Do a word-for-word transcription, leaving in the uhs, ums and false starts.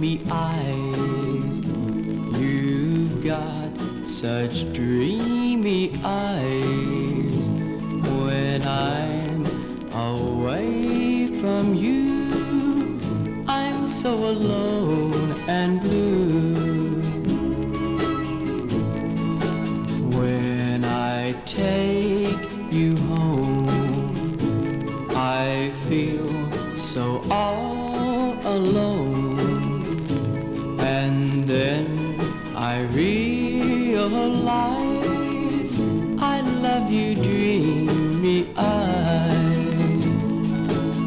dreamy eyes. You've got such dreamy eyes. When I'm away from you, I'm so alone and blue. When I take you home, I feel so all alone. And then I realize I love you, dreamy eyes.